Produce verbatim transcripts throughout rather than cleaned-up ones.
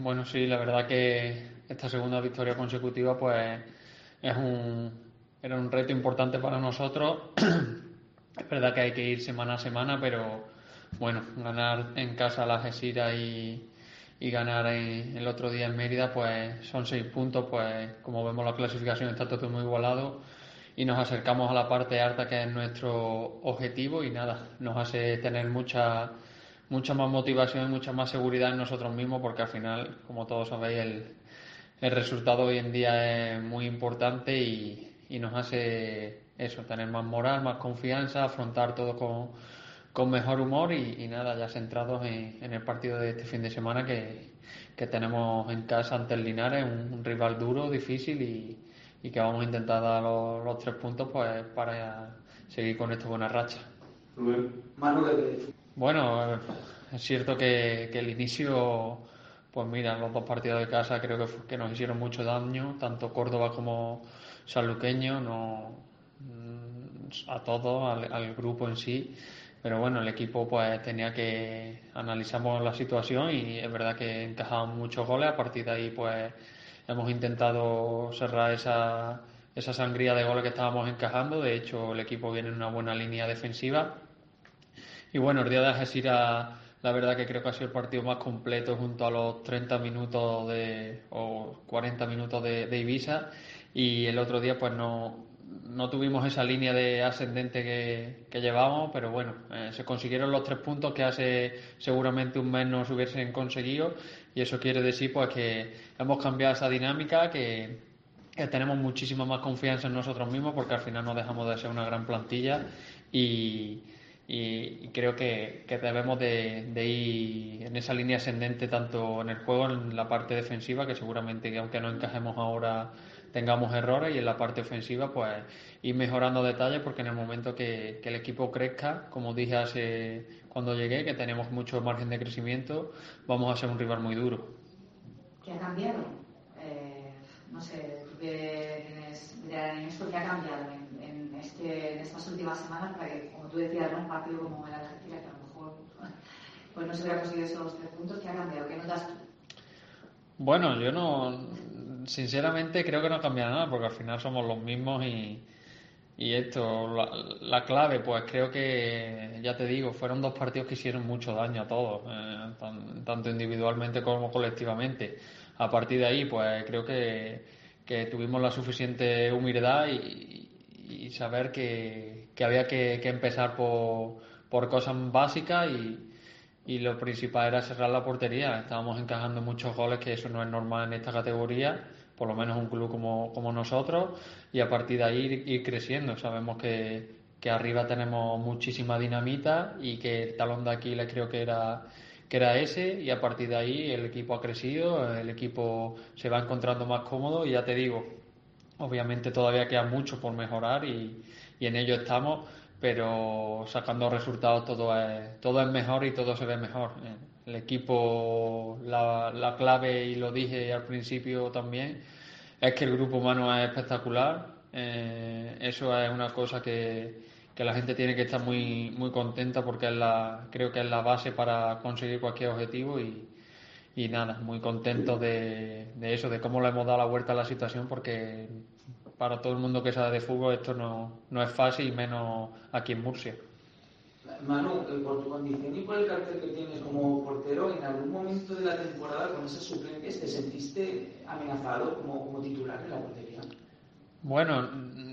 Bueno, sí, la verdad que esta segunda victoria consecutiva pues es un, era un reto importante para nosotros. Es verdad que hay que ir semana a semana, pero bueno, ganar en casa a la Algeciras y, y ganar en- el otro día en Mérida, pues son seis puntos, pues como vemos la clasificación está todo muy igualado y nos acercamos a la parte alta que es nuestro objetivo y nada, nos hace tener mucha mucha más motivación y mucha más seguridad en nosotros mismos porque al final, como todos sabéis, el, el resultado hoy en día es muy importante y, y nos hace eso, tener más moral, más confianza, afrontar todo con, con mejor humor y, y nada, ya centrados en, en el partido de este fin de semana que, que tenemos en casa ante el Linares, un, un rival duro, difícil y, y que vamos a intentar dar los, los tres puntos pues para seguir con esta buena racha. Rubén. Manu, de Bueno, eh, es cierto que, que el inicio, pues mira, los dos partidos de casa creo que, fu- que nos hicieron mucho daño, tanto Córdoba como Sanluqueño, no, mm, a todos, al, al grupo en sí. Pero bueno, el equipo pues tenía que analizamos la situación y es verdad que encajaban muchos goles. A partir de ahí pues hemos intentado cerrar esa, esa sangría de goles que estábamos encajando. De hecho, el equipo viene en una buena línea defensiva y bueno, el día de Algeciras, la verdad que creo que ha sido el partido más completo junto a los treinta minutos de, o cuarenta minutos de, de Ibiza. Y el otro día, pues no, no tuvimos esa línea de ascendente que, que llevábamos, pero bueno, eh, se consiguieron los tres puntos que hace seguramente un mes no se hubiesen conseguido. Y eso quiere decir, pues, que hemos cambiado esa dinámica, que que tenemos muchísima más confianza en nosotros mismos porque al final no dejamos de ser una gran plantilla y, y, y creo que, que debemos de, de ir en esa línea ascendente tanto en el juego, en la parte defensiva, que seguramente que aunque no encajemos ahora tengamos errores, y en la parte ofensiva pues ir mejorando detalles porque en el momento que, que el equipo crezca, como dije hace cuando llegué, que tenemos mucho margen de crecimiento, vamos a ser un rival muy duro. ¿Qué ha cambiado? Eh, no sé, tú que tienes idea en esto, ¿qué ha cambiado en, en, este, en estas últimas semanas para que, como tú decías, ¿no? Un partido como el Algeciras, que a lo mejor pues no se hubiera conseguido esos tres puntos, ¿qué ha cambiado? ¿Qué notas tú? Bueno, yo no, sinceramente creo que no cambia nada porque al final somos los mismos y, y esto, la, la clave, pues creo que, ya te digo, fueron dos partidos que hicieron mucho daño a todos, eh, tan- tanto individualmente como colectivamente. A partir de ahí, pues creo que, que tuvimos la suficiente humildad y, y saber que, que había que, que empezar por, por cosas básicas y y lo principal era cerrar la portería. Estábamos encajando muchos goles, que eso no es normal en esta categoría, por lo menos un club como, como nosotros, y a partir de ahí ir, ir creciendo. Sabemos que, que arriba tenemos muchísima dinamita y que el talón de Aquiles creo que era que era ese, y a partir de ahí el equipo ha crecido, el equipo se va encontrando más cómodo y ya te digo, obviamente todavía queda mucho por mejorar y, y en ello estamos, pero sacando resultados todo es, todo es mejor y todo se ve mejor. El equipo, la, la clave, y lo dije al principio también, es que el grupo humano es espectacular. Eh, eso es una cosa que, que la gente tiene que estar muy, muy contenta porque es la, creo que es la base para conseguir cualquier objetivo y, y nada, muy contentos de, de eso, de cómo le hemos dado la vuelta a la situación, porque para todo el mundo que sabe de fútbol esto no, no es fácil, y menos aquí en Murcia. Manu, eh, por tu condición y por el cartel que tienes como portero, ¿en algún momento de la temporada con esas suplentes te sentiste amenazado como, como titular en la portería? Bueno,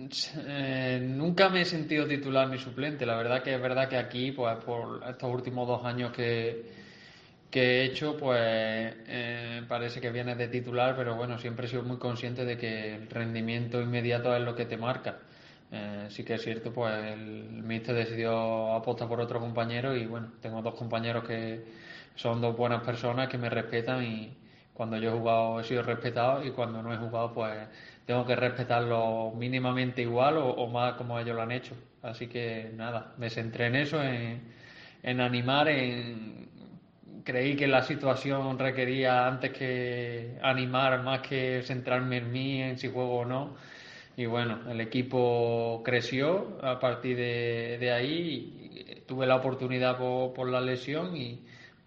eh, nunca me he sentido titular ni suplente. La verdad que es verdad que aquí, pues por estos últimos dos años que, que he hecho, pues eh, parece que vienes de titular, pero bueno, siempre he sido muy consciente de que el rendimiento inmediato es lo que te marca. Eh, sí que es cierto, pues el míster decidió apostar por otro compañero y bueno, tengo dos compañeros que son dos buenas personas que me respetan, y cuando yo he jugado he sido respetado y cuando no he jugado pues tengo que respetarlo mínimamente igual o, o más como ellos lo han hecho. Así que nada, me centré en eso, en, en animar, en creí que la situación requería antes que animar más que centrarme en mí, en si juego o no. Y bueno, el equipo creció a partir de, de ahí. Tuve la oportunidad por, por la lesión y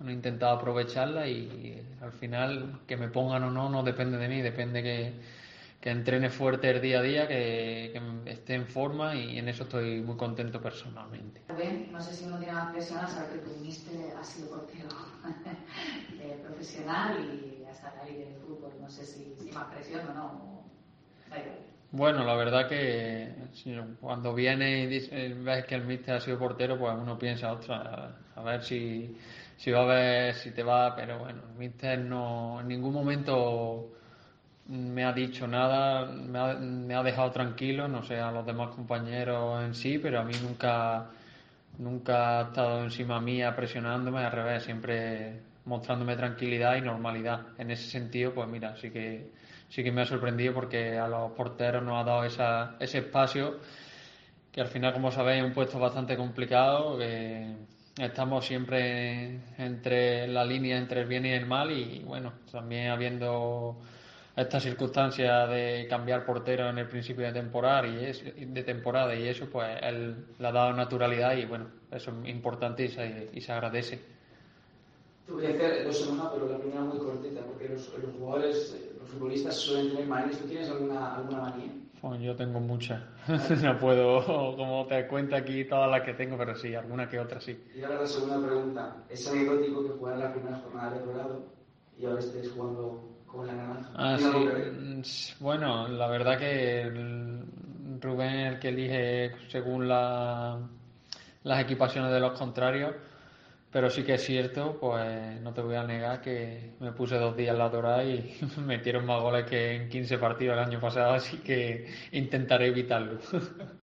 bueno, he intentado aprovecharla y al final que me pongan o no no depende de mí, depende que, que entrene fuerte el día a día, que, que esté en forma y en eso estoy muy contento personalmente. Rubén, no sé si uno tiene más presión al saber que tu míster ha sido portero eh, profesional y hasta la élite del fútbol. No sé si, si más presión o no. Da igual. Bueno, la verdad que cuando viene y dice- ves que el míster ha sido portero, pues uno piensa, ostras, a ver si, si va a ver si te va, pero bueno, el míster no, en ningún momento me ha dicho nada, me ha, me ha dejado tranquilo, no sé a los demás compañeros en sí, pero a mí nunca, nunca ha estado encima mía presionándome, al revés, siempre mostrándome tranquilidad y normalidad. En ese sentido, pues mira, sí que sí que me ha sorprendido porque a los porteros nos ha dado esa, ese espacio que al final, como sabéis, es un puesto bastante complicado, que estamos siempre entre la línea entre el bien y el mal y bueno, también habiendo esta circunstancia de cambiar portero en el principio de temporada y es, de temporada y eso pues él le ha dado naturalidad y bueno, eso es importante y se, y se agradece. Tú querías hacer dos en una, pero la primera muy cortita, porque los, los jugadores, eh, los futbolistas suelen tener manías. ¿Tú tienes alguna, alguna manía? Bueno, yo tengo muchas. No puedo, como te cuento aquí todas las que tengo, pero sí, alguna que otra sí. Y ahora la segunda pregunta. Es anecdótico que jugar la primera jornada de Colorado y ahora estés jugando con la naranja. Ah, ¿Tienes algo que sí. ver? Mm, Bueno, la verdad que el Rubén es el que elige según la, las equipaciones de los contrarios, pero sí que es cierto, pues no te voy a negar que me puse dos días en la dorada y me metieron más goles que en quince partidos el año pasado, así que intentaré evitarlo.